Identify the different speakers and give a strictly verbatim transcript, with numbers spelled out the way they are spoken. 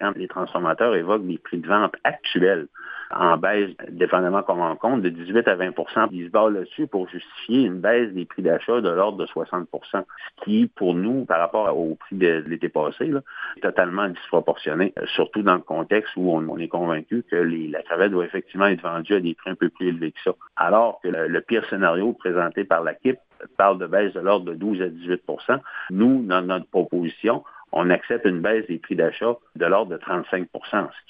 Speaker 1: quand les transformateurs évoquent des prix de vente actuels en baisse, dépendamment comment on compte, de dix-huit à vingt pour cent. Ils se basent là-dessus pour justifier une baisse des prix d'achat de l'ordre de soixante pour cent, ce qui, pour nous, par rapport au prix de l'été passé, là, est totalement disproportionné, surtout dans le contexte où on, on est convaincu que les, la crevette doit effectivement être vendue à des prix un peu plus élevés que ça. Alors que le, le pire scénario présenté par la C I P parle de baisse de l'ordre de douze à dix-huit pour cent. Nous, dans notre proposition, on accepte une baisse des prix d'achat de l'ordre de trente-cinq pour cent,